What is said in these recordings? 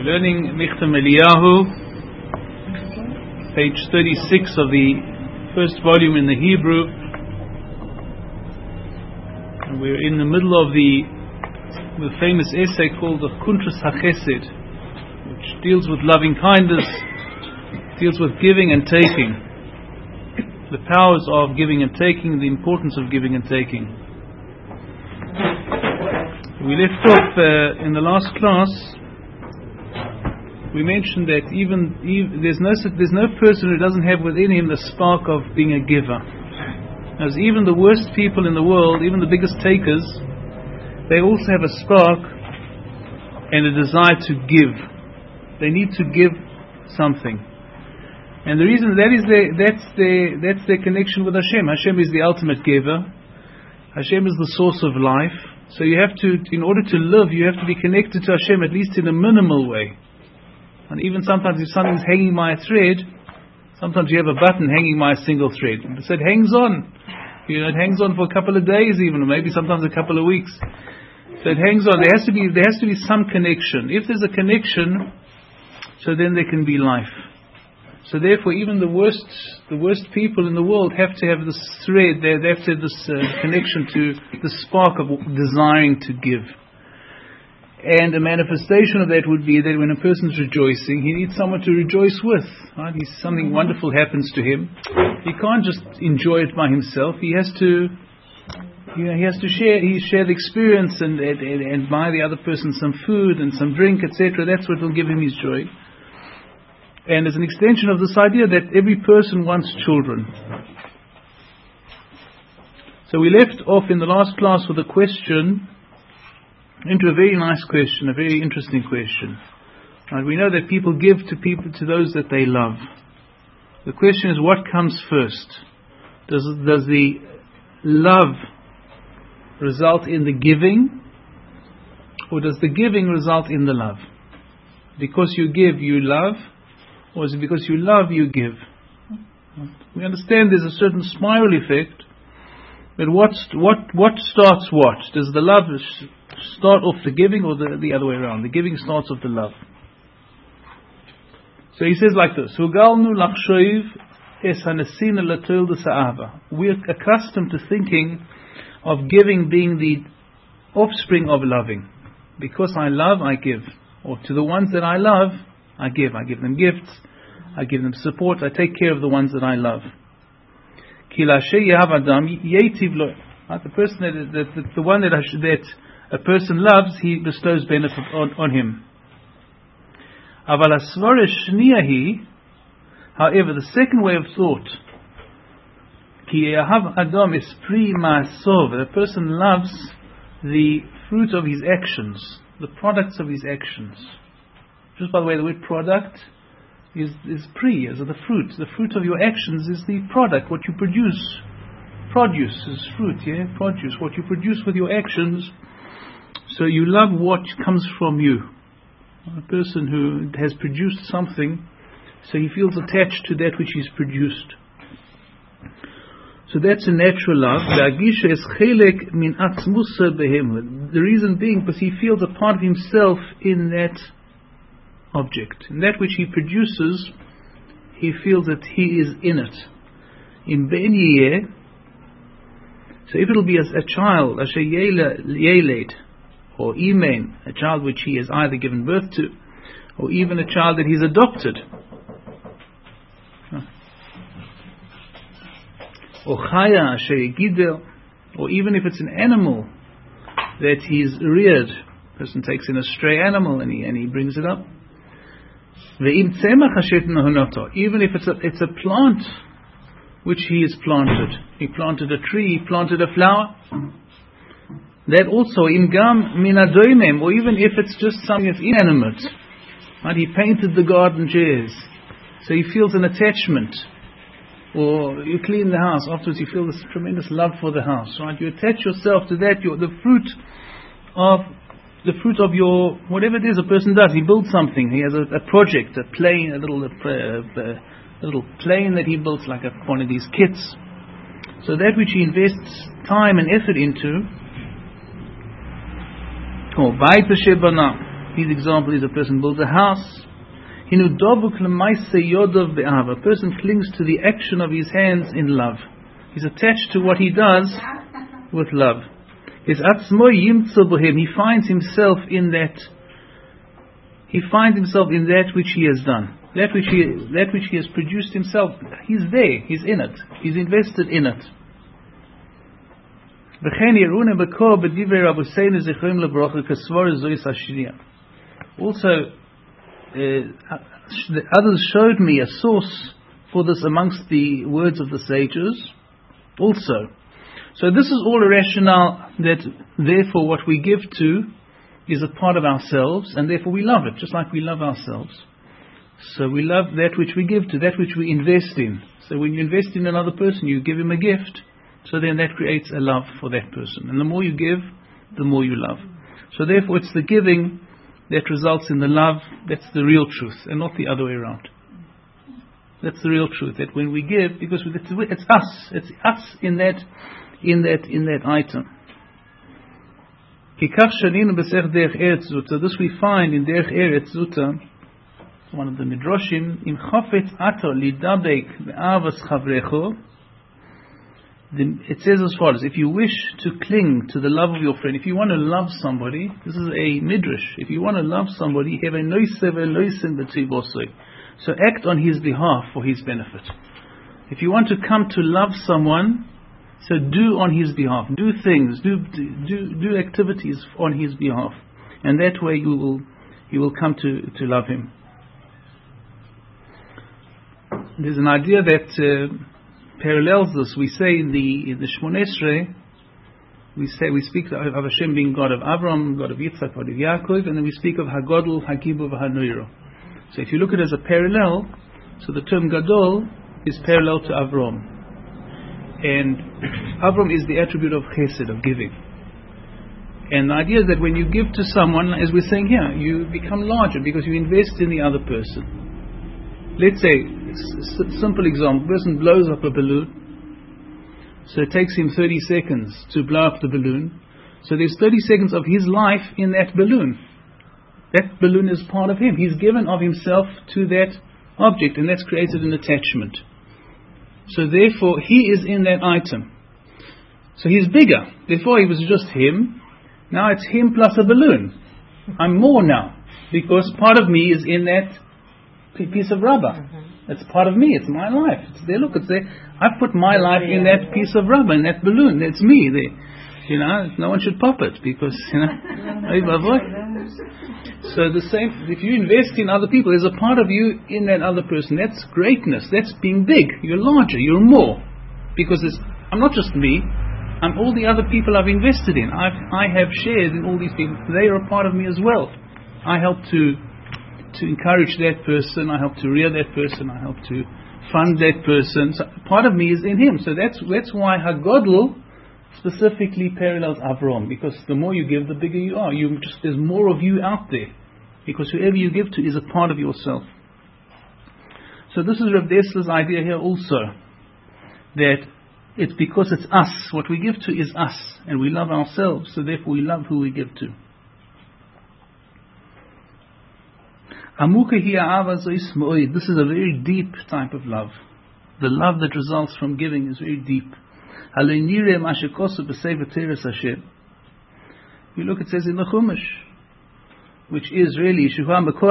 Learning Michtam Eliyahu, page 36 of the first volume in the Hebrew. And we're in the middle of the famous essay called the Kuntras HaChesed, which deals with loving kindness, deals with giving and taking, the powers of giving and taking, the importance of giving and taking. We left off in the last class. We mentioned that even there's no person who doesn't have within him the spark of being a giver. As even the worst people in the world, even the biggest takers, they also have a spark and a desire to give. They need to give something, and the reason that's their connection with Hashem. Hashem is the ultimate giver. Hashem is the source of life. So you have to, in order to live, you have to be connected to Hashem at least in a minimal way. And even sometimes if something's hanging by a thread, sometimes you have a button hanging by a single thread. So it hangs on. It hangs on for a couple of days even, or maybe sometimes a couple of weeks. So it hangs on. There has to be some connection. If there's a connection, so then there can be life. So therefore even the worst people in the world have to have this thread, they have to have this connection to the spark of desiring to give. And a manifestation of that would be that when a person's rejoicing, he needs someone to rejoice with. Right? Something wonderful happens to him. He can't just enjoy it by himself. He has to share the experience and buy the other person some food and some drink, etc. That's what will give him his joy. And as an extension of this idea that every person wants children. So we left off in the last class with a question, into a very nice question, a very interesting question. Right, we know that people give to those that they love. The question is, what comes first? Does the love result in the giving, or does the giving result in the love? Because you give, you love, or is it because you love, you give? We understand there's a certain spiral effect, but what starts what? Does the love start off the giving, or the other way around? The giving starts off the love. So he says like this: we're accustomed to thinking of giving being the offspring of loving. Because I love, I give. Or to the ones that I love, I give. I give them gifts, I give them support, I take care of the ones that I love. The person the one that a person loves, he bestows benefit on him. However, the second way of thought, the person loves the fruit of his actions, the products of his actions. Just by the way, the word product is pre, as the fruit. The fruit of your actions is the product, what you produce. Produce is fruit, yeah? Produce, what you produce with your actions. So you love what comes from you. A person who has produced something, so he feels attached to that which he's produced. So that's a natural love. The reason being because he feels a part of himself in that object. In that which he produces, he feels that he is in it. In Ben Yeh, so if it'll be a child, Asher Yeled, or Imen, a child which he has either given birth to, or even a child that he's adopted, or Chaya, Asher Yigidel, or even if it's an animal that he's reared, a person takes in a stray animal and he brings it up. Even if it's a plant which he has planted. He planted a tree, he planted a flower. That also, imgam minadoimem, or even if it's just something that's inanimate. Right? He painted the garden chairs, so he feels an attachment. Or you clean the house, afterwards you feel this tremendous love for the house. Right? You attach yourself to that. The fruit of your, whatever it is a person does. He builds something. He has a project, a plane, a little plane that he builds, like one of these kits. So that which he invests time and effort into, or Bait Shebana, His example is a person builds a house. A person clings to the action of his hands in love. He's attached to what he does with love. He finds himself in that. He finds himself in that which he has done, that which he has produced himself. He's there. He's in it. He's invested in it. Also, the others showed me a source for this amongst the words of the sages. Also, so this is all a rationale that therefore what we give to is a part of ourselves, and therefore we love it, just like we love ourselves. So we love that which we give to, that which we invest in. So when you invest in another person, you give him a gift. So then that creates a love for that person. And the more you give, the more you love. So therefore it's the giving that results in the love. That's the real truth, and not the other way around. That's the real truth. That when we give, because it's us in that item. So this we find in Derech Eretz Zuta, one of the midrashim. Im chafetz ato lidabek be'avas chavrecho. It says as follows: if you wish to cling to the love of your friend, if you want to love somebody, this is a midrash. If you want to love somebody, so act on his behalf for his benefit. If you want to come to love someone, so do on his behalf. Do things, do activities on his behalf, and that way you will come to love him. There's an idea that parallels this. We say in the Shmoneh Esrei, we speak of Hashem being God of Avram, God of Yitzchak, God of Yaakov, and then we speak of Hagodol, Hagibur, V'Hanoiro. So if you look at it as a parallel, so the term Gadol is parallel to Avram, and Avram is the attribute of Chesed, of giving. And the idea is that when you give to someone, as we're saying here, you become larger because you invest in the other person. Let's say, simple example, person blows up a balloon, so it takes him 30 seconds to blow up the balloon, so there's 30 seconds of his life in that balloon. That balloon is part of him. He's given of himself to that object, and that's created an attachment. So therefore he is in that item. So he's bigger. Before he was just him, now it's him plus a balloon. I'm more now, because part of me is in that piece of rubber. It's part of me. It's my life. It's there. Look, it's there. I've put my life in that piece of rubber, in that balloon. It's me there. No one should pop it because So the same. If you invest in other people, there's a part of you in that other person. That's greatness. That's being big. You're larger. You're more. Because I'm not just me. I'm all the other people I've invested in. I have shares in all these people. They are a part of me as well. I help to encourage that person, I help to rear that person, I help to fund that person. So part of me is in him. So that's why Hagodl specifically parallels Avram, because the more you give, the bigger you are. There's more of you out there, because whoever you give to is a part of yourself. So this is Rav Dessler's idea here also, that it's because it's us. What we give to is us, and we love ourselves, so therefore we love who we give to. This is a very deep type of love. The love that results from giving is very deep. You look, it says in the Chumash, which is really this is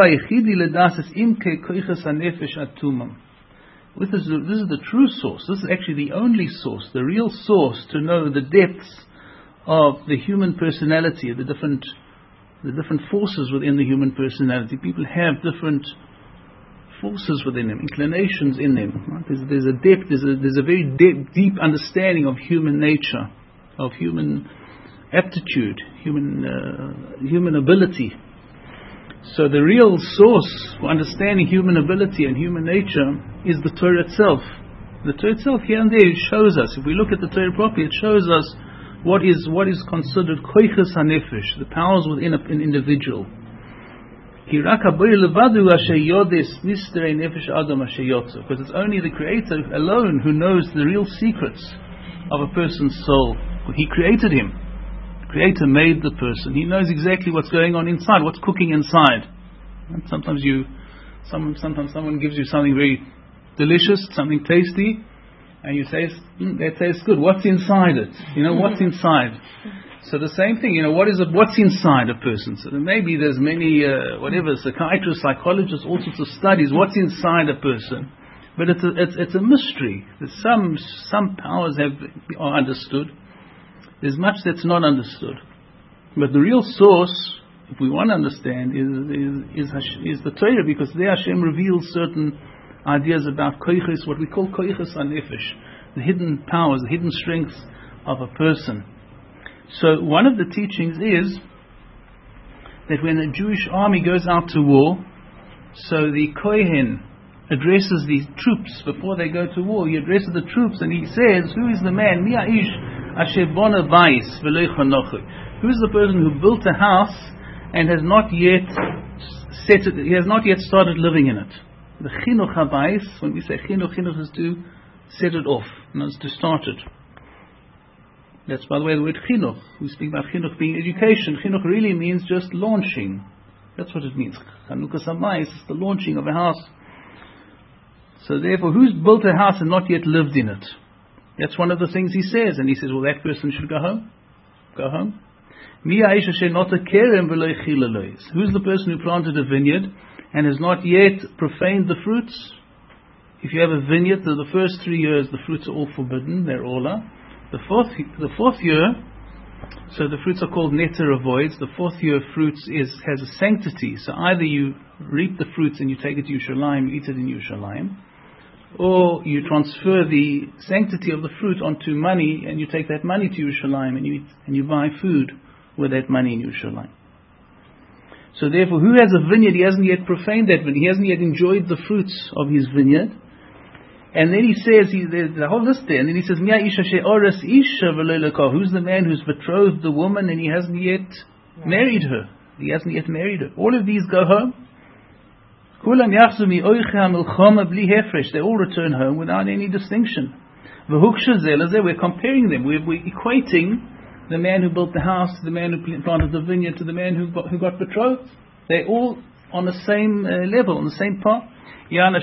the true source. This is actually the only source, the real source to know the depths of the human personality, the different forces within the human personality. People have different forces within them, inclinations in them. Right? There's a depth, there's a very deep understanding of human nature, of human aptitude, human ability. So the real source for understanding human ability and human nature is the Torah itself. The Torah itself, here and there, it shows us. If we look at the Torah properly, it shows us what is considered koiches hanefesh, the powers within an individual. Because it's only the Creator alone who knows the real secrets of a person's soul. He created him. Creator made the person. He knows exactly what's going on inside, what's cooking inside. And sometimes someone gives you something very delicious, something tasty, and you say, that tastes good. What's inside it? What's inside? So the same thing, what's inside a person? So maybe there's many, psychiatrists, psychologists, all sorts of studies, what's inside a person. But it's a mystery. There's some powers are understood. There's much that's not understood. But the real source, if we want to understand, is the Torah, because there Hashem reveals certain ideas about koiches, what we call koiches hanefesh, the hidden powers, the hidden strengths of a person. So one of the teachings is that when a Jewish army goes out to war, so the Kohen addresses the troops before they go to war. He addresses the troops and he says, who is the man? Mi ha'ish asher bona bayis v'lo chanochu. Who is the person who built a house and has not yet he has not yet started living in it? The chinuch habayis, when we say chinuch is to set it off, not to start it. That's, by the way, the word chinuch. We speak about chinuch being education. Chinuch really means just launching. That's what it means. Chanukas habayis is the launching of a house. So therefore, who's built a house and not yet lived in it? That's one of the things he says. And he says, well, that person should go home. Go home. Who's the person who planted a vineyard and has not yet profaned the fruits? If you have a vineyard, the first 3 years, the fruits are all forbidden. They're ola. The fourth year, so the fruits are called netter avoids. The fourth year fruits has a sanctity. So either you reap the fruits and you take it to Yerushalayim, you eat it in Yerushalayim, or you transfer the sanctity of the fruit onto money and you take that money to Yerushalayim and you eat and you buy food with that money in Yerushalayim. So therefore, who has a vineyard, he hasn't yet profaned that vineyard, he hasn't yet enjoyed the fruits of his vineyard. And then he says, there's a whole list there, and then he says, who's the man who's betrothed the woman and he hasn't yet married her? He hasn't yet married her. All of these go home. They all return home without any distinction. We're comparing them. We're equating the man who built the house to the man who planted the vineyard to the man who got betrothed. They're all on the same level, on the same path. And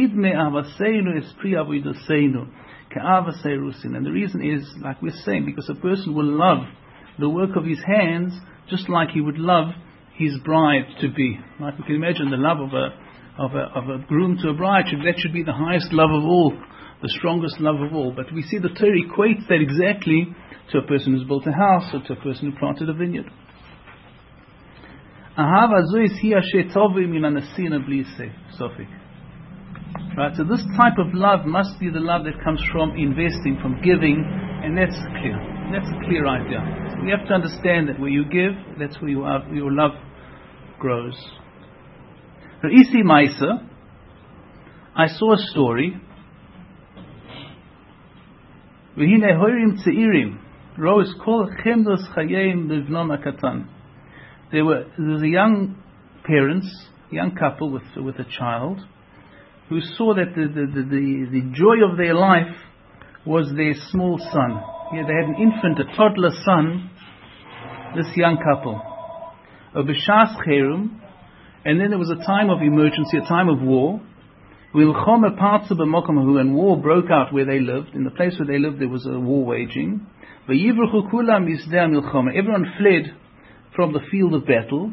the reason is, like we're saying, because a person will love the work of his hands just like he would love his bride to be. Like we can imagine the love of a groom to a bride, that should be the highest love of all, the strongest love of all. But we see the Torah equates that exactly to a person who's built a house or to a person who planted a vineyard. Right, so this type of love must be the love that comes from investing, from giving, and that's clear. That's a clear idea. You have to understand that where you give, that's where your love grows. Now, Isi Maisa, I saw a story. V'hinei horim tzeirim, rois kol chemdos chayim b'vnon hakatan. There was a young couple with a child, who saw that the joy of their life was their small son. They had an infant, a toddler son, this young couple. And then there was a time of emergency, a time of war. And war broke out where they lived. In the place where they lived, there was a war waging. Everyone fled from the field of battle.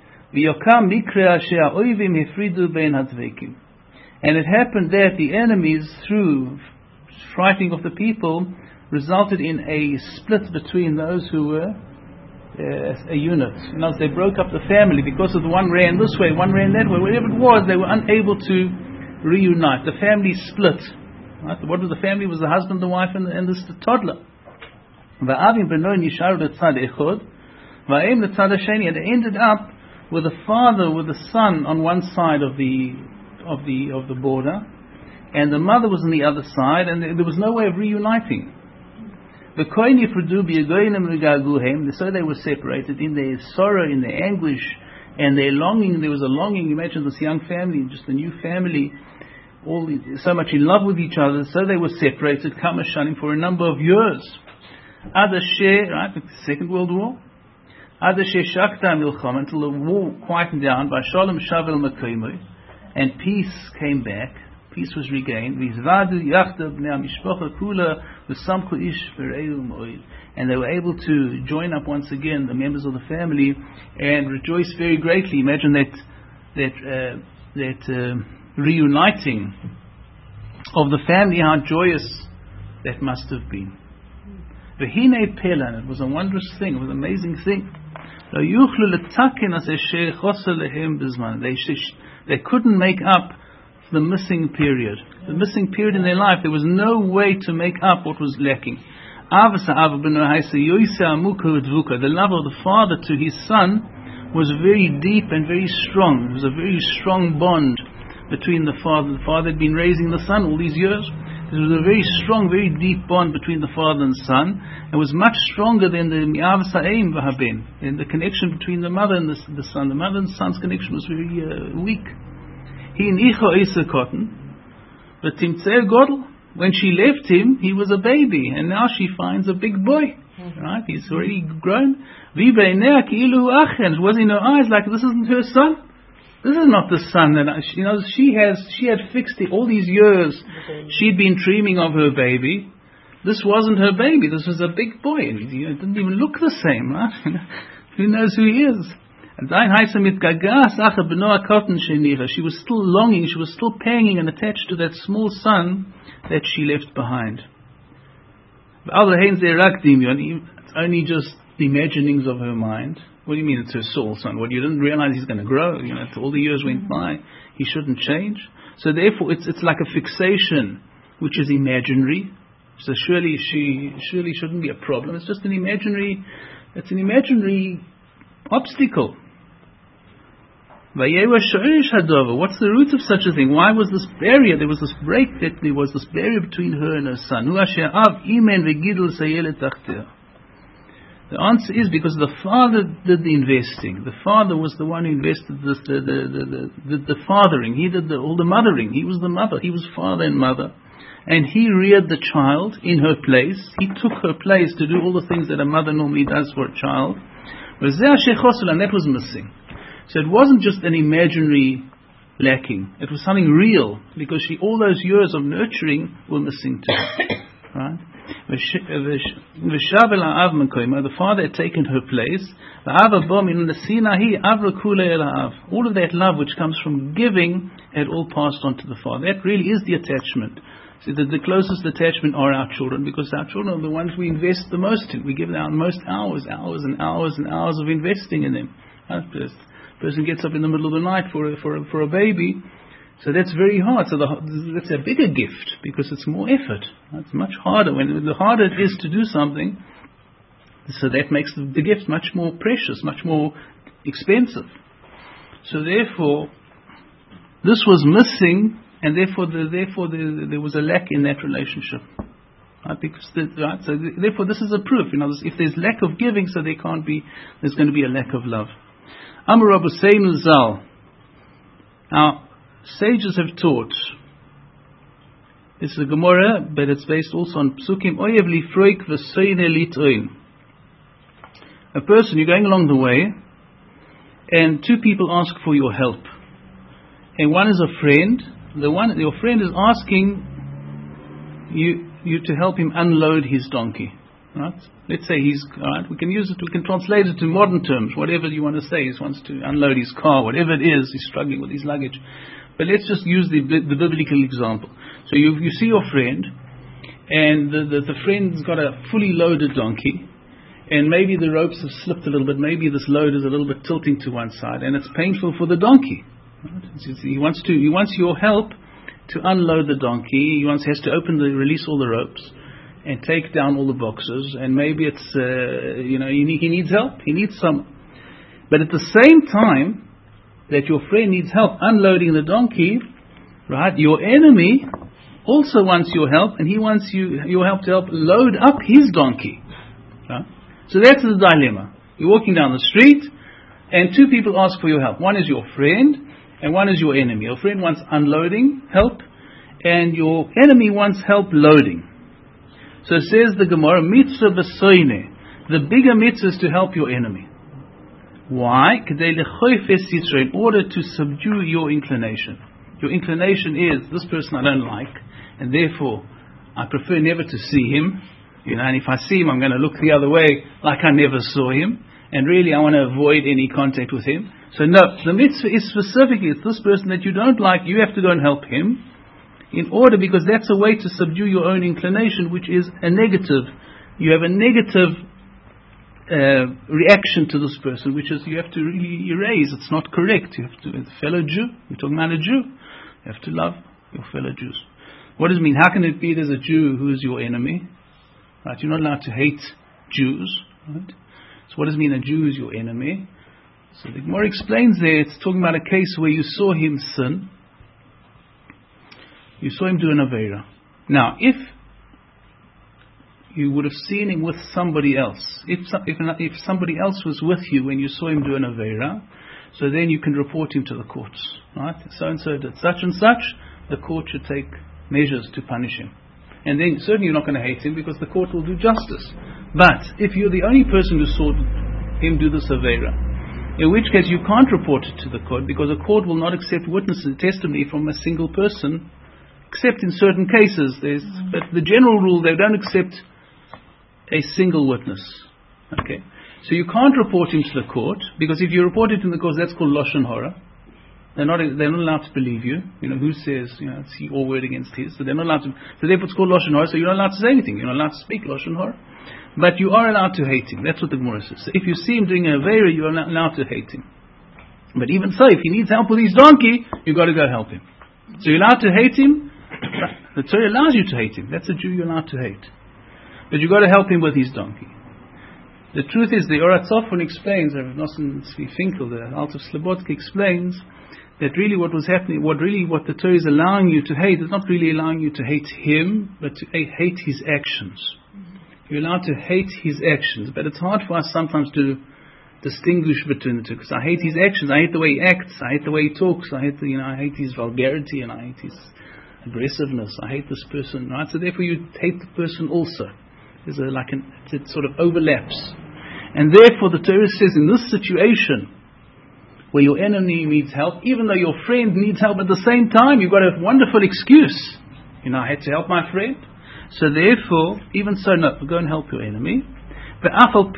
And it happened that the enemies, through frightening of the people, resulted in a split between those who were a unit. In other words, they broke up the family because of the one ran this way, one ran that way. Whatever it was, they were unable to reunite. The family split. Right? What was the family? It was the husband, the wife, and this the toddler. And it ended up with the father with the son on one side of the border, and the mother was on the other side, and there was no way of reuniting. So they were separated in their sorrow, in their anguish, and their longing. There was a longing. Imagine this young family, just a new family, so much in love with each other. So they were separated, for a number of years. Right, the Second World War. until the war quietened down, by Shalom Shavel Makoimoi, and peace came back, peace was regained, and they were able to join up once again, the members of the family, and rejoice very greatly. Imagine that reuniting of the family, how joyous that must have been. V'hinei pelan, it was a wondrous thing, it was an amazing thing. They couldn't make up the missing period. The missing period in their life, there was no way to make up what was lacking. The love of the father to his son was very deep and very strong. It was a very strong bond between the father. The father had been raising the son all these years. There was a very strong, very deep bond between the father and son. It was much stronger than the mi'avas ha'em v'haben, and the connection between the mother and the son. The mother and son's connection was very weak. He in icho eise cotton, but timtzel godel. When she left him, he was a baby, and now she finds a big boy. Right? He's already grown. Was in her eyes like this isn't her son. This is not the son that she had fixed it all these years. She'd been dreaming of her baby. This wasn't her baby. This was a big boy. It didn't even look the same. Right? Who knows who he is? She was still longing. She was still panging and attached to that small son that she left behind. It's only just the imaginings of her mind. What do you mean it's her soul son? What, you didn't realize he's going to grow? All the years went by, he shouldn't change. So therefore, it's like a fixation which is imaginary. So surely she shouldn't be a problem. It's just an imaginary obstacle. What's the root of such a thing? Why was this barrier? There was this break, there was this barrier between her and her son. The answer is because the father did the investing. The father was the one who invested the fathering. He did all the mothering. He was the mother. He was father and mother. And he reared the child in her place. He took her place to do all the things that a mother normally does for a child. And that was missing. So it wasn't just an imaginary lacking. It was something real, because all those years of nurturing were missing too. Right? The father had taken her place. All of that love which comes from giving had all passed on to the father. That really is the attachment. So the closest attachment are our children, because our children are the ones we invest the most in. We give them most hours and hours and hours of investing in them. Person gets up in the middle of the night for a baby, so that's very hard. So that's a bigger gift, because it's more effort. It's much harder. The harder it is to do something, so that makes the gift much more precious, much more expensive. So therefore, this was missing, and therefore there was a lack in that relationship. So therefore, this is a proof. If there's lack of giving, so there's going to be a lack of love. Amar Rabbi Seinu Zal. Now, sages have taught. This is a Gemara, but it's based also on Psukim. Oyev lifroik v'seine litoin. A person, you're going along the way, and two people ask for your help. And one is a friend. Your friend is asking you to help him unload his donkey. Right? Let's say we can translate it to modern terms, whatever you want to say. He wants to unload his car, whatever it is, he's struggling with his luggage. But let's just use the biblical example. So you see your friend, and the friend's got a fully loaded donkey, and maybe the ropes have slipped a little bit, maybe this load is a little bit tilting to one side, and it's painful for the donkey. Right? He wants your help to unload the donkey. He has to release all the ropes and take down all the boxes, and maybe it's he needs help. He needs some. But at the same time that your friend needs help unloading the donkey, right? Your enemy also wants your help, and he wants your help to help load up his donkey. Right? So that's the dilemma. You're walking down the street, and two people ask for your help. One is your friend, and one is your enemy. Your friend wants unloading help, and your enemy wants help loading. So says the Gemara, mitzvah b'soine. The bigger mitzvah is to help your enemy. Why? In order to subdue your inclination. Your inclination is, this person I don't like, and therefore I prefer never to see him. And if I see him, I'm going to look the other way like I never saw him. And really I want to avoid any contact with him. So no, the mitzvah is specifically, it's this person that you don't like, you have to go and help him. In order, because that's a way to subdue your own inclination, which is a negative. You have a negative reaction to this person, which is you have to really erase. It's not correct. You have to, as a fellow Jew, you're talking about a Jew, you have to love your fellow Jews. What does it mean? How can it be there's a Jew who is your enemy? Right? You're not allowed to hate Jews. Right? So what does it mean a Jew is your enemy? So the Gemara explains there, it's talking about a case where you saw him sin. You saw him do an Aveira. Now, if you would have seen him with somebody else, if somebody else was with you when you saw him do an Aveira, so then you can report him to the courts. Right? So-and-so did such and such, the court should take measures to punish him. And then certainly you're not going to hate him because the court will do justice. But if you're the only person who saw him do this Aveira, in which case you can't report it to the court because a court will not accept witness and testimony from a single person, except in certain cases. But the general rule, they don't accept a single witness. Okay, so you can't report him to the court because if you report it to the court, that's called Lashon Hara. They're not allowed to believe you. Who says, it's your word against his. So they're not allowed to. So therefore it's called Lashon Hara. So you're not allowed to say anything. You're not allowed to speak Lashon Hara. But you are allowed to hate him. That's what the Gemara says. So if you see him doing a Aveira, you are not allowed to hate him. But even so, if he needs help with his donkey, you've got to go help him. So you're allowed to hate him. The Torah allows you to hate him. That's a Jew you're allowed to hate. But you've got to help him with his donkey. The truth is, the Orat Sofon explains, Rav Nosson Tzvi Finkel, the Alter Slobodka explains, that really what was happening, what the Torah is allowing you to hate, is not really allowing you to hate him, but to hate his actions. You're allowed to hate his actions, but it's hard for us sometimes to distinguish between the two, because I hate his actions, I hate the way he acts, I hate the way he talks, I hate his vulgarity, and I hate his aggressiveness, I hate this person, right? So therefore you hate the person also. There's it sort of overlaps. And therefore the Torah says in this situation, where your enemy needs help, even though your friend needs help at the same time, you've got a wonderful excuse. I had to help my friend. So therefore, even so, no, go and help your enemy. And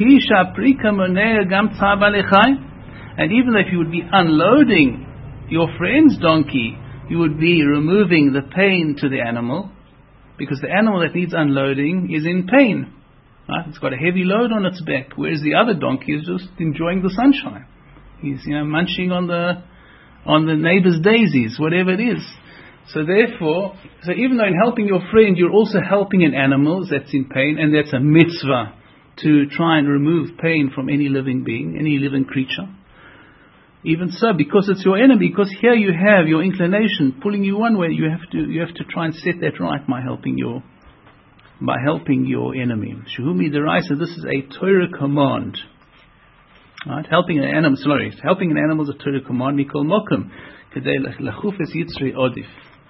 even though if you would be unloading your friend's donkey, you would be removing the pain to the animal, because the animal that needs unloading is in pain. Right? It's got a heavy load on its back, whereas the other donkey is just enjoying the sunshine. He's munching on the neighbor's daisies, whatever it is. So therefore, even though in helping your friend, you're also helping an animal that's in pain, and that's a mitzvah to try and remove pain from any living being, any living creature. Even so, because it's your enemy, because here you have your inclination pulling you one way, you have to try and set that right by helping your enemy. Shehumi deraisa, this is a Torah command. Right? Helping an animal is a Torah command. Mikol mokum kedei lachuf es yitzrei odif.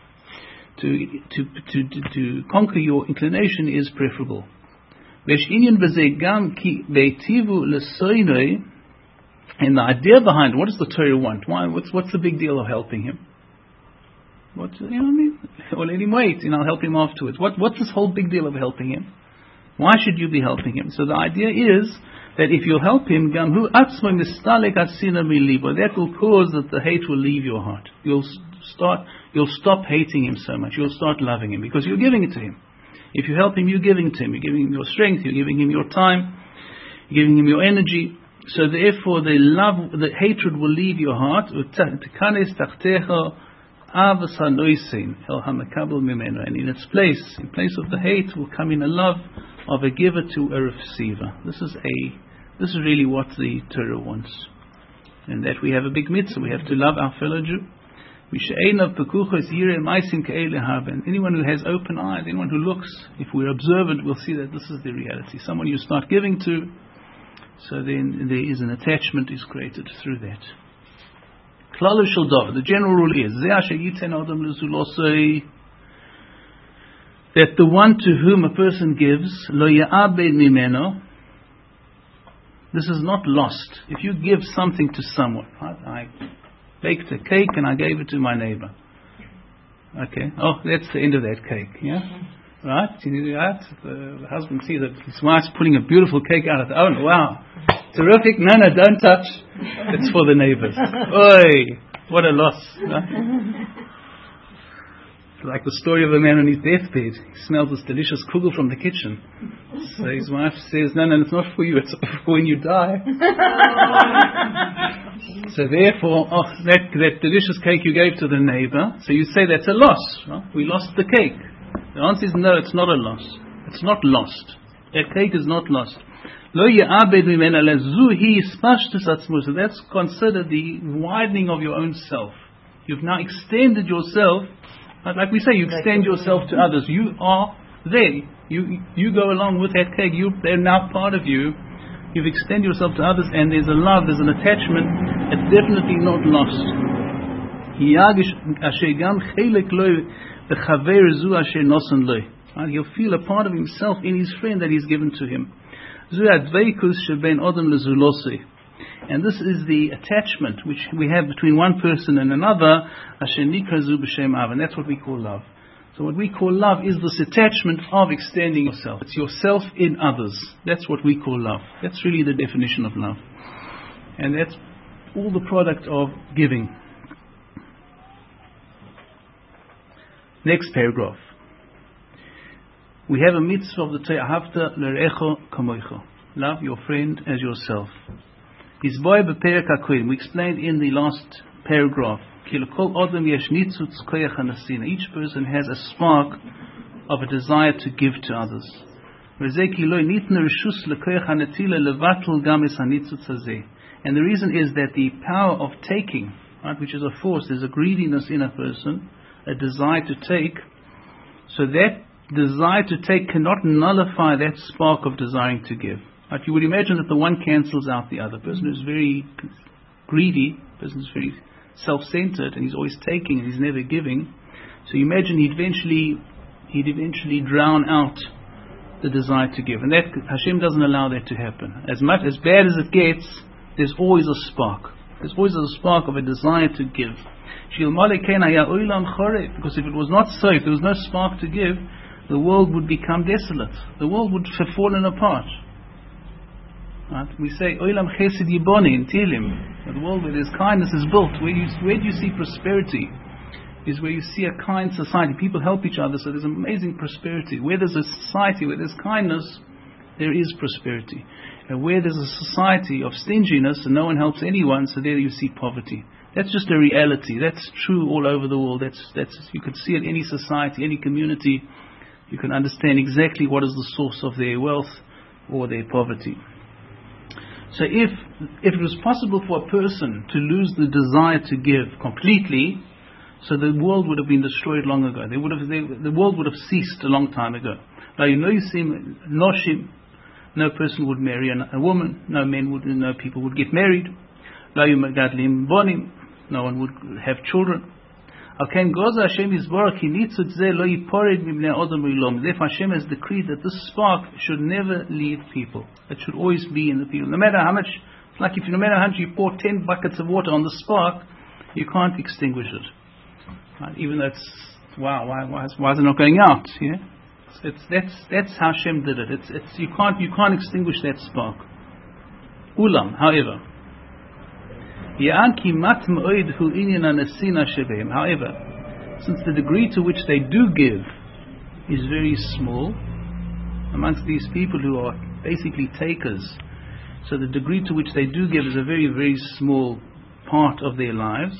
To conquer your inclination is preferable. Vesh inyan b'zeh gam ki beitivu lesoinoi. And the idea behind what does the Torah want? Why? What's the big deal of helping him? Or let him wait, I'll help him afterwards. What's this whole big deal of helping him? Why should you be helping him? So the idea is that if you help him, that will cause that the hate will leave your heart. You'll stop hating him so much. You'll start loving him because you're giving it to him. If you help him, you're giving it to him. You're giving him your strength. You're giving him your time. You're giving him your energy. So therefore, the hatred will leave your heart. And in its place, in place of the hate, will come in a love of a giver to a receiver. This is really what the Torah wants. And that we have a big mitzvah. We have to love our fellow Jew. And anyone who has open eyes, anyone who looks, if we're observant, we'll see that this is the reality. Someone you start giving to, so then there is an attachment is created through that. The general rule is that the one to whom a person gives, lo ya'abed mimeno, This is not lost. If you give something to someone, right? I baked a cake and I gave it to my neighbor. Okay. Oh, that's the end of that cake. Yeah. Right? Right? The husband sees that his wife's pulling a beautiful cake out of the oven. Wow. Terrific. No, don't touch. It's for the neighbors. Oi. What a loss. Right? Like the story of a man on his deathbed. He smells this delicious kugel from the kitchen. So his wife says, no, it's not for you, it's for when you die. So therefore, that delicious cake you gave to the neighbor, so you say that's a loss. Right? We lost the cake. The answer is no, it's not a loss. It's not lost. That cake is not lost. So that's considered the widening of your own self. You've now extended yourself. Like we say, you extend yourself to others. You are there. You go along with that cake. They're now part of you. You've extended yourself to others, and there's a love, there's an attachment. It's definitely not lost. Right? He'll feel a part of himself in his friend that he's given to him. And this is the attachment which we have between one person and another, and that's what we call love. So what we call love is this attachment of extending yourself. It's yourself in others. That's what we call love. That's really the definition of love. And that's all the product of giving. Next paragraph. We have a mitzvah of the Torah, Ahavta l're'echo kamoicho. Love your friend as yourself. We explained in the last paragraph, each person has a spark of a desire to give to others. And the reason is that the power of taking, right, which is a force, there's a greediness in a person, a desire to take, so that desire to take cannot nullify that spark of desiring to give. Right? You would imagine that the one cancels out the other. Person who's very greedy, person who's very self-centered, and he's always taking and he's never giving. So you imagine he'd eventually drown out the desire to give, and that Hashem doesn't allow that to happen. As bad as it gets, there's always a spark. There's always a spark of a desire to give. Because if it was not so, if there was no spark to give, the world would become desolate. The world would have fallen apart. Right? We say, Olam Chesed Yiboni in Tehillim. The world where there's kindness is built. Where do you see prosperity? Is where you see a kind society. People help each other, so there's amazing prosperity. Where there's a society, where there's kindness, there is prosperity. And where there's a society of stinginess and no one helps anyone, so there you see poverty. That's just a reality. That's true all over the world. That's you could see it in any society, any community. You can understand exactly what is the source of their wealth or their poverty. So if it was possible for a person to lose the desire to give completely, so the world would have been destroyed long ago. The world would have ceased a long time ago. Now you see, no person would marry a woman, no people would get married. No one would have children. Therefore Hashem has decreed that this spark should never leave people. It should always be in the people. No matter how much, it's like no matter how much you pour 10 buckets of water on the spark, you can't extinguish it. Right? Even though it's, why is it not going out? Yeah? That's how Hashem did it. You can't extinguish that spark. Ulam, however, however, since the degree to which they do give is very small amongst these people who are basically takers, so the degree to which they do give is a very, very small part of their lives.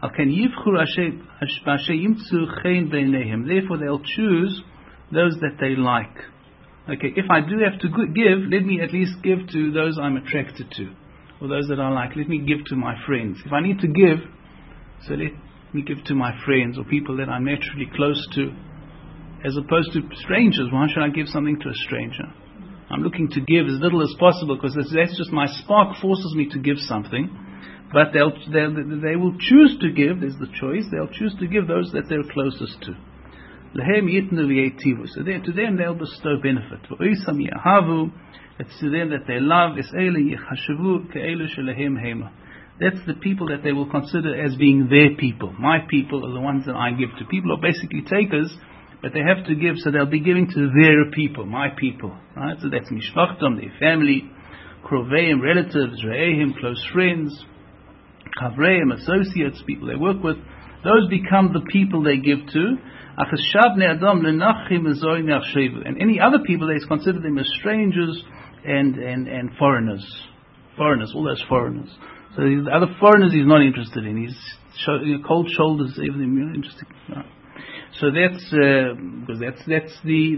Therefore they'll choose those that they like. Okay, if I do have to give, let me at least give to those I'm attracted to, or those that I like. Let me give to my friends. If I need to give, so let me give to my friends or people that I'm naturally close to, as opposed to strangers. Why should I give something to a stranger? I'm looking to give as little as possible, because that's just my spark forces me to give something. But they will choose to give. There's the choice. They'll choose to give those that they're closest to. Lehem yitnu v'yetivu. So to them they'll bestow benefit. V'oisam yahavu. It's to them that they love. Es eile yechashavu ke'elu shelehem hema. That's the people that they will consider as being their people. My people are the ones that I give to. People are basically takers, but they have to give, so they'll be giving to their people, my people. Right? So that's mishpachtam, their family, kroveim, relatives, re'ehim, close friends, chavreim, associates, people they work with. Those become the people they give to. And any other people, they consider them as strangers and foreigners. Foreigners, all those foreigners. So the other foreigners he's not interested in. He's cold shoulders, even interested. Right. So that's because that's the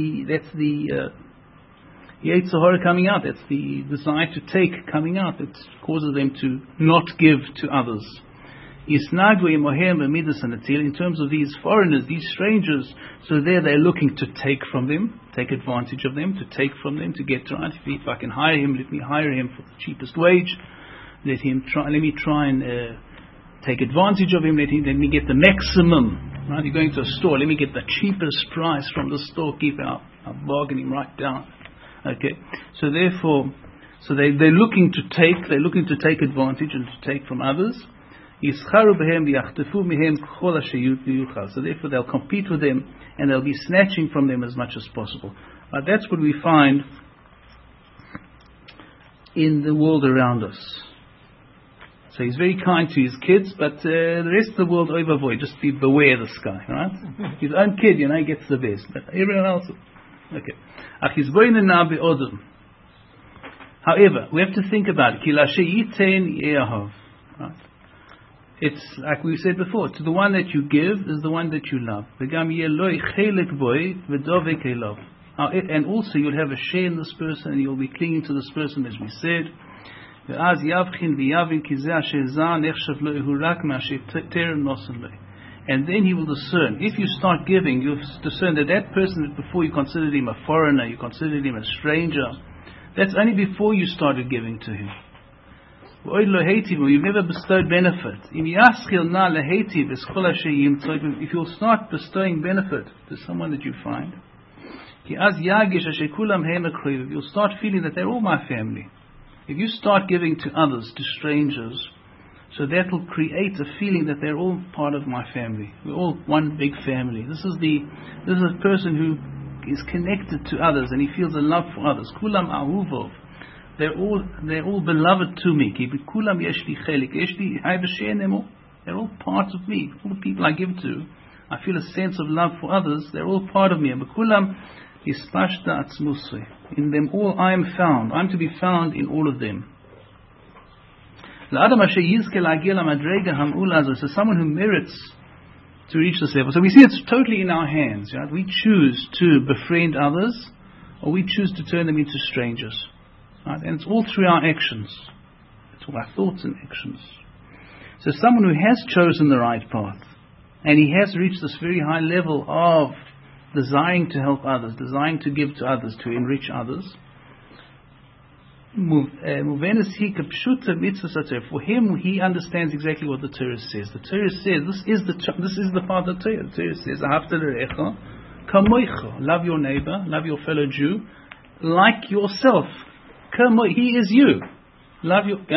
Yetzer Hara coming out. That's the desire to take coming out. That causes them to not give to others. In terms of these foreigners, these strangers, so they're looking to take from them, take advantage of them, to take from them, to get right. If I can hire him, let me hire him for the cheapest wage. Let me try and take advantage of him. Let me get the maximum. Right? You're going to a store. Let me get the cheapest price from the store. Keep our bargaining right down. Okay. So therefore, they're looking to take. They're looking to take advantage and to take from others. So therefore, they'll compete with them and they'll be snatching from them as much as possible. That's what we find in the world around us. So he's very kind to his kids, but the rest of the world, overboy, just beware this guy, right? His own kid, he gets the best, but everyone else, okay. However, we have to think about it. Right? It's like we said before, to the one that you give is the one that you love. And also you'll have a share in this person and you'll be clinging to this person, as we said. And then he will discern. If you start giving, you'll discern that person, before you considered him a foreigner, you considered him a stranger, that's only before you started giving to him. You've never bestowed benefit. If you'll start bestowing benefit to someone that you find, you'll start feeling that they're all my family. If you start giving to others, to strangers, so that will create a feeling that they're all part of my family. We're all one big family. This is a person who is connected to others and he feels a love for others. Kulam ahuvov. They're all beloved to me. They're all part of me. All the people I give to, I feel a sense of love for others. They're all part of me. In them all I am found. I'm to be found in all of them. So someone who merits to reach this level. So we see it's totally in our hands. Right? We choose to befriend others, or we choose to turn them into strangers. Right? And it's all through our actions. It's all our thoughts and actions. So someone who has chosen the right path, and he has reached this very high level of desiring to help others, desiring to give to others, to enrich others. For him, he understands exactly what the Torah says. The Torah says, this is the part of the Torah. The Torah says, love your neighbor, love your fellow Jew, like yourself. He is you. Love your.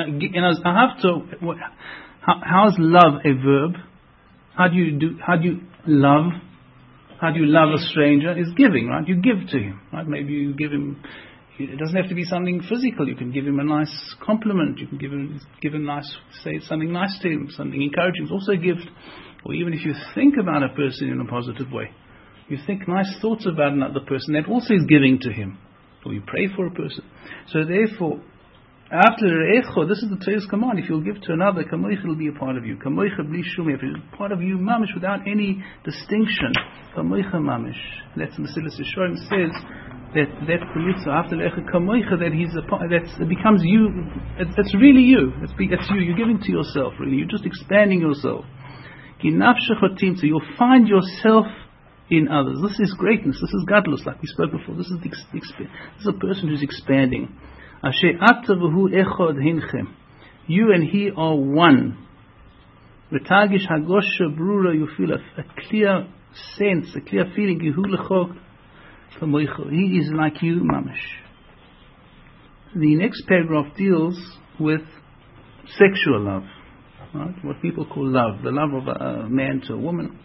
How's love a verb? How do you love? How do you love a stranger? Is giving, right? You give to him, right? Maybe you give him. It doesn't have to be something physical. You can give him a nice compliment. You can give him say something nice to him, something encouraging. It's also a gift. Or even if you think about a person in a positive way, you think nice thoughts about another person, that also is giving to him. Or you pray for a person. So therefore, after Re'echo, this is the Torah's command. If you'll give to another, Kamoich will be a part of you. Kamoich bli shum, if it's part of you, mamish, without any distinction. Kamoich mamish. That's the Mesilas Yesharim says that Kulitza, after Re'echo, Kamoich, that he's a part, it becomes you. It's really you. It's you. You're giving to yourself, really. You're just expanding yourself. Ki nafshecha timtza, you'll find yourself in others. This is greatness. This is gadlus, like we spoke before. This is a person who's expanding. You and he are one. You feel a clear sense, a clear feeling, he is like you, mamish. The next paragraph deals with sexual love, right? What people call love, the love of a man to a woman.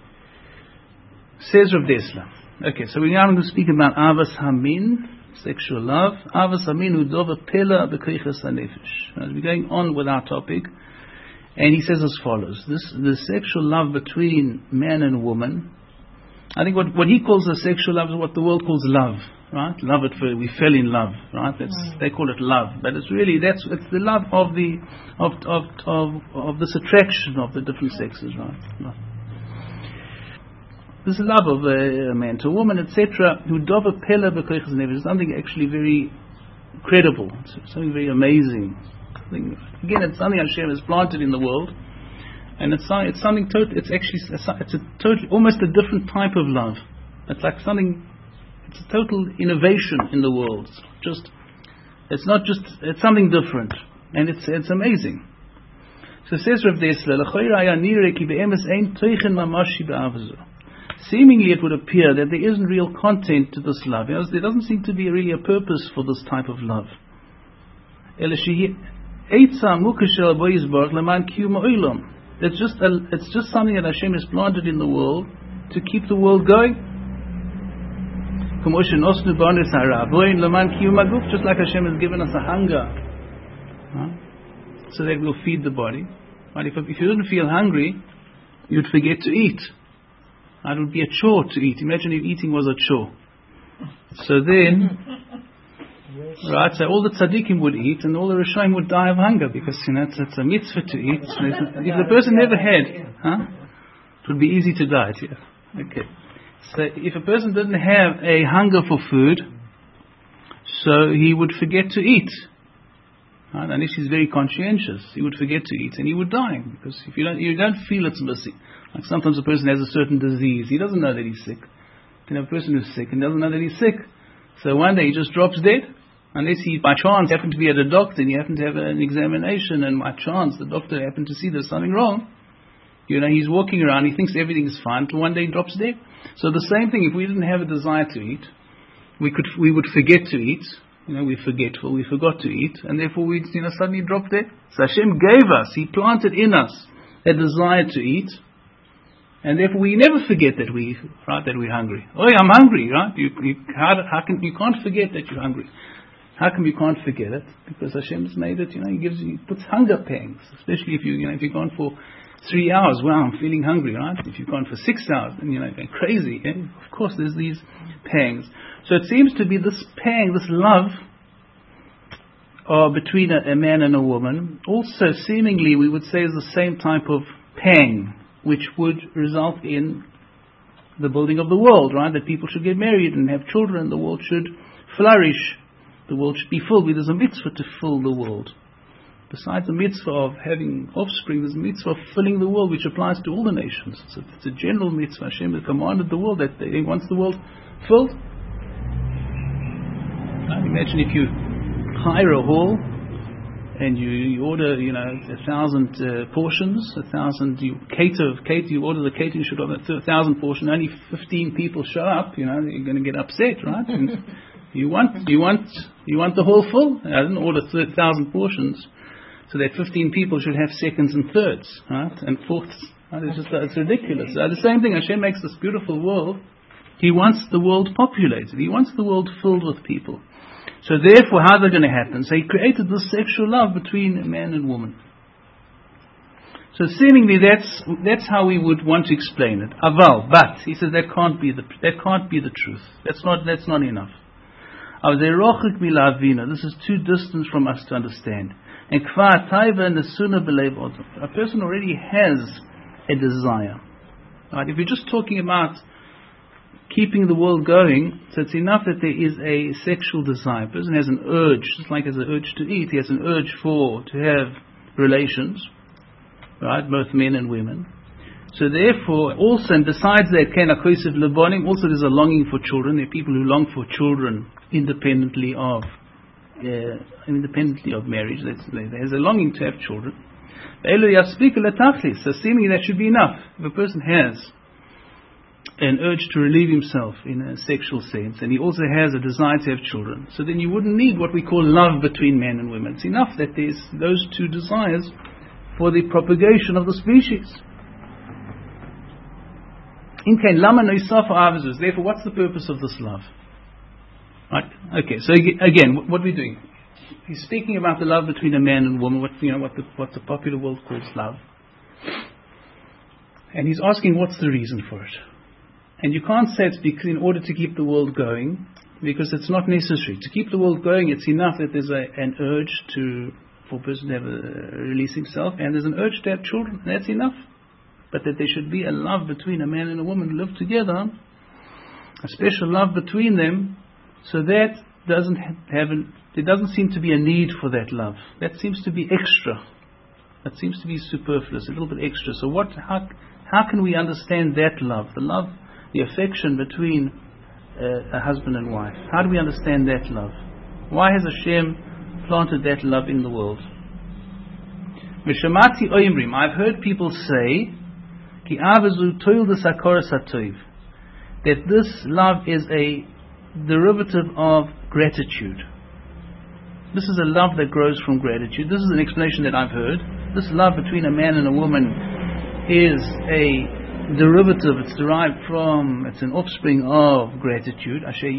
Says Rav Dessler. Okay, so we're now going to speak about Avas Hamin, sexual love. Avas Hamin udova pela b'koiches hanefesh. We're going on with our topic, and he says as follows: the sexual love between man and woman. I think what he calls the sexual love is what the world calls love, right? Love at first, we fell in love, right? They call it love, but it's really it's the love of this attraction of the different sexes, right? This love of a man to a woman, etc. Something actually very credible, something very amazing. Again, it's something Hashem has planted in the world. And it's something total. It's a total, almost a different type of love. It's like something. It's a total innovation in the world. It's something different, and it's amazing. So says Rav Dessler, seemingly it would appear that there isn't real content to this love. There doesn't seem to be really a purpose for this type of love. It's just something that Hashem has planted in the world to keep the world going. Just like Hashem has given us a hunger, so that we'll feed the body. But if you didn't feel hungry, you'd forget to eat. It would be a chore to eat. Imagine if eating was a chore. So then, right, so all the tzaddikim would eat and all the Rishonim would die of hunger because, it's a mitzvah to eat. If the person never had, it would be easy to diet, yeah. Okay. So if a person didn't have a hunger for food, so he would forget to eat. Right? Unless he's very conscientious, he would forget to eat and he would die. Because if you don't feel it's missing. Like sometimes a person has a certain disease, he doesn't know that he's sick. You can have a person who's sick and doesn't know that he's sick. So one day he just drops dead. Unless he, by chance, happened to be at a doctor and you happen to have an examination and by chance the doctor happened to see there's something wrong. He's walking around, he thinks everything is fine, until one day he drops dead. So the same thing, if we didn't have a desire to eat, we would forget to eat. We're forgetful, we forgot to eat, and therefore we suddenly drop dead. So Hashem gave us, He planted in us a desire to eat, and therefore we never forget that we're hungry. Oh, I'm hungry, right? You can't forget that you're hungry. How come you can't forget it? Because Hashem's made it, He puts hunger pangs, especially if you've gone for 3 hours, wow, I'm feeling hungry, right? If you've gone for 6 hours, then you're going crazy. Of course, there's these pangs. So it seems to be this pang, this love between a man and a woman, also seemingly we would say is the same type of pang, which would result in the building of the world, right? That people should get married and have children, the world should flourish, the world should be filled. There's a mitzvah to fill the world. Besides the mitzvah of having offspring, there's a mitzvah of filling the world, which applies to all the nations. So it's a general mitzvah. Hashem has commanded the world that He wants the world filled. Imagine if you hire a hall and you order, 1,000 portions, 1,000. You order the catering, you should order 1,000 portions. Only 15 people show up. You're going to get upset, right? And you want the hall full. I didn't order 1,000 portions. So that 15 people should have seconds and thirds, right? And fourths. Right? It's ridiculous. So the same thing, Hashem makes this beautiful world. He wants the world populated. He wants the world filled with people. So therefore, how's that going to happen? So He created this sexual love between man and woman. So seemingly that's how we would want to explain it. Aval, but he says that can't be the truth. That's not enough. This is too distant from us to understand. And a person already has a desire. Right? If you're just talking about keeping the world going, so it's enough that there is a sexual desire. A person has an urge, just like has an urge to eat, he has an urge to have relations, right? Both men and women. So therefore, also, and besides that, also there's a longing for children. There are people who long for children independently of marriage. There's a longing to have children. So seemingly that should be enough. If a person has an urge to relieve himself in a sexual sense, and he also has a desire to have children, so then you wouldn't need what we call love between men and women. It's enough that there's those two desires for the propagation of the species. Therefore, what's the purpose of this love? Right? Okay, so again, what we're doing, he's speaking about the love between a man and a woman, what the popular world calls love. And he's asking what's the reason for it. And you can't say it's because in order to keep the world going, because it's not necessary. To keep the world going, it's enough that there's an urge for a person to release himself, and there's an urge to have children, and that's enough. But that there should be a love between a man and a woman who live together, a special love between them, so that there doesn't seem to be a need for that love. That seems to be extra. That seems to be superfluous, a little bit extra. So how can we understand that love, the affection between a husband and wife? How do we understand that love? Why has Hashem planted that love in the world? I've heard people say that this love is a derivative of gratitude. This is a love that grows from gratitude. This is an explanation that I've heard. This love between a man and a woman is a derivative, it's derived from, it's an offspring of gratitude.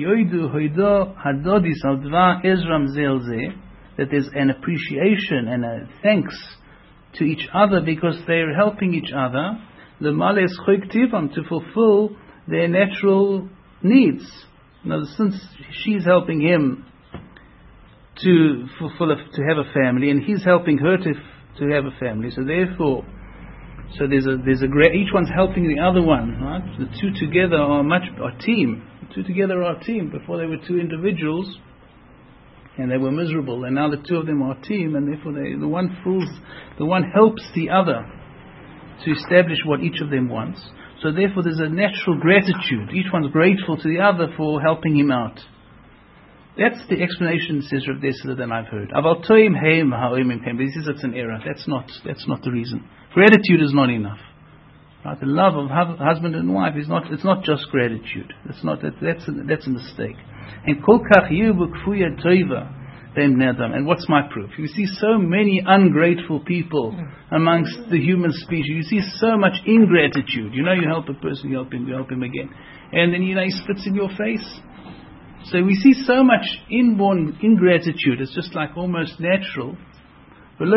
That there's an appreciation and a thanks to each other because they're helping each other, to fulfill their natural needs. Now, since she's helping him to have a family, and he's helping her to have a family, so therefore, each one's helping the other one, right? The two together are a team. The two together are a team. Before they were two individuals, and they were miserable, and now the two of them are a team, and therefore the one helps the other to establish what each of them wants. So therefore there's a natural gratitude. Each one's grateful to the other for helping him out. That's the explanation, says Rav Dessler, that I've heard. But he says it's an error. That's not the reason. Gratitude is not enough. Right? The love of husband and wife is not. It's not just gratitude. That's a mistake. And and what's my proof? You see so many ungrateful people amongst the human species. You see so much ingratitude. You help a person, you help him again, and then he spits in your face. So we see so much inborn ingratitude. It's just like almost natural. And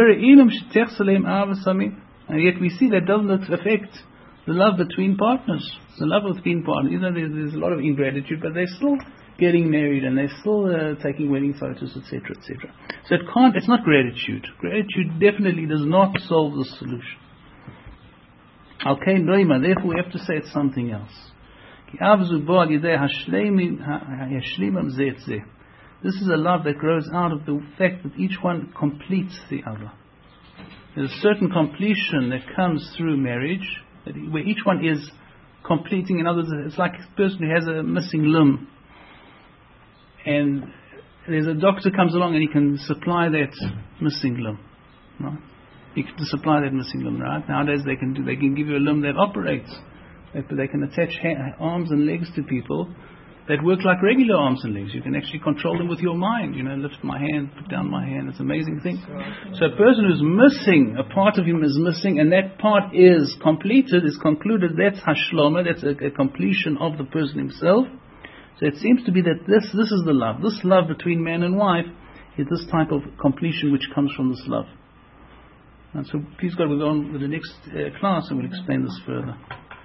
yet we see that doesn't affect the love between partners. The love between partners. There's a lot of ingratitude, but they're still getting married and they're still taking wedding photos, etc., etc. So it's not gratitude. Gratitude definitely does not solve the solution. Okay, therefore we have to say it's something else. This is a love that grows out of the fact that each one completes the other. There's a certain completion that comes through marriage, where each one is completing. In other words, it's like a person who has a missing limb, and there's a doctor comes along and he can supply that missing limb. Right? He can supply that missing limb. Right? Nowadays they can give you a limb that operates. They can attach arms and legs to people that work like regular arms and legs. You can actually control them with your mind. Lift my hand, put down my hand. It's an amazing thing. So a person who's missing, a part of him is missing, and that part is completed, is concluded. That's hashlama. That's a completion of the person himself. So it seems to be that this is the love. This love between man and wife is this type of completion which comes from this love. And so please God, we'll go on with the next class and we'll explain this further.